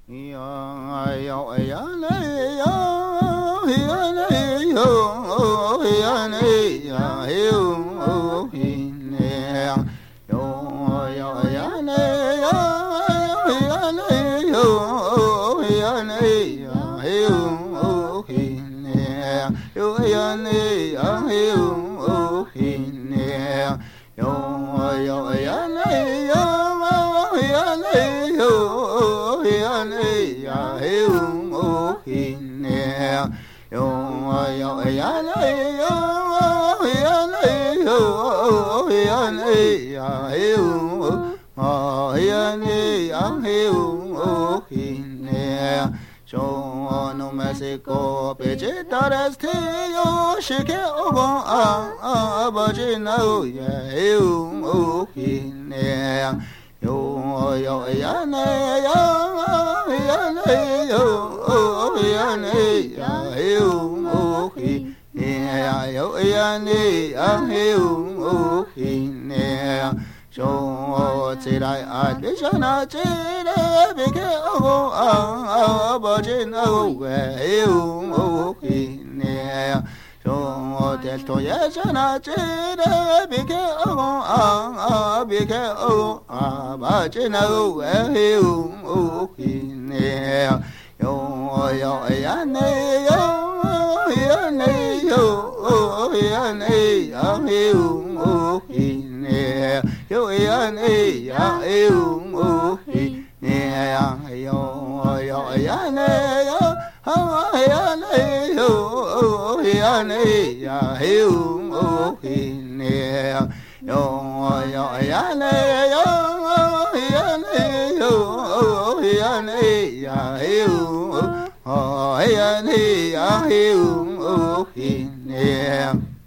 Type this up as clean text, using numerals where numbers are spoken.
呀哟哎呀嘞呀，嘿呀嘞哟，嘿呀嘞呀哟，嘿呀哟哟哎呀嘞呀，嘿呀嘞哟，嘿呀嘞呀哟，嘿呀哟哎呀嘞呀哟，嘿呀哟哟哎呀嘞呀，嘿呀嘞哟。呀嘞呀嘿哦嘿呢哟哟呀嘞哟呀嘞哟呀嘞呀嘿哦啊呀嘞呀嘿哦嘿呢yo no me seco peche tarasti yo shike ogon a baje na o ya he o hi ne yo yo ya ne ya ya ne yo ya ne ya he o hi ne ya yo ya ne ya he o hi ne yo chỉ đại ai biết cho nó chỉ để biết cái ô baje na o we o hi ne yo del to ya cho nó chỉ để biết cái ô biết cái ô baje na o we o hi ne yo yo ya ne yo ya ne yo ya ne ya o hi ne yo ya ne ya o hi ne yo yo ya ne yo ha ya ne yo ya ne ya o hi ne yo yo ya ne yo ya ne yo ya ne ya o ya ne ya o hi ne